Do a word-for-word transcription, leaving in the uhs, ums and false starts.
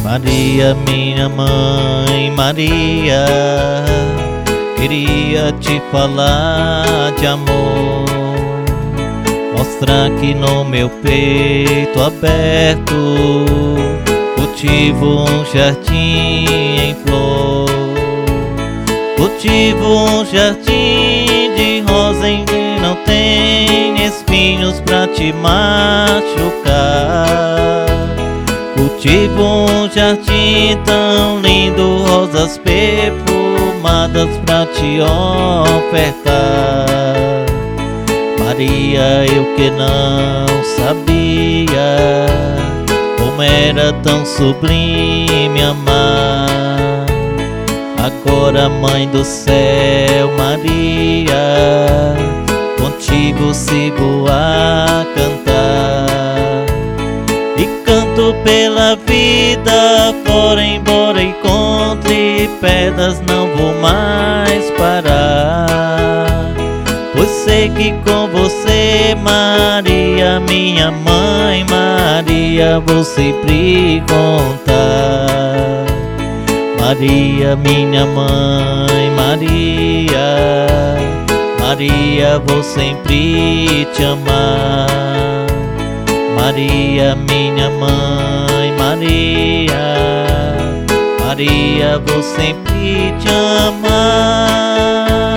Maria, minha mãe, Maria, queria te falar de amor, mostrar que no meu peito aberto cultivo um jardim em flor, cultivo um jardim de rosa em que não tem espinhos pra te machucar. Cultivo um jardim tão lindo, rosas perfumadas pra te ofertar. Maria, eu que não sabia como era tão sublime amar. Agora, Mãe do céu, Maria, contigo sigo a cantar. E canto pela vida fora, embora encontre pedras, não vou mais parar. Pois sei que com você, Maria, minha mãe, Maria, vou sempre contar. Maria, minha mãe, Maria, Maria, vou sempre te amar. Maria, minha mãe, Maria, Maria, vou sempre te amar.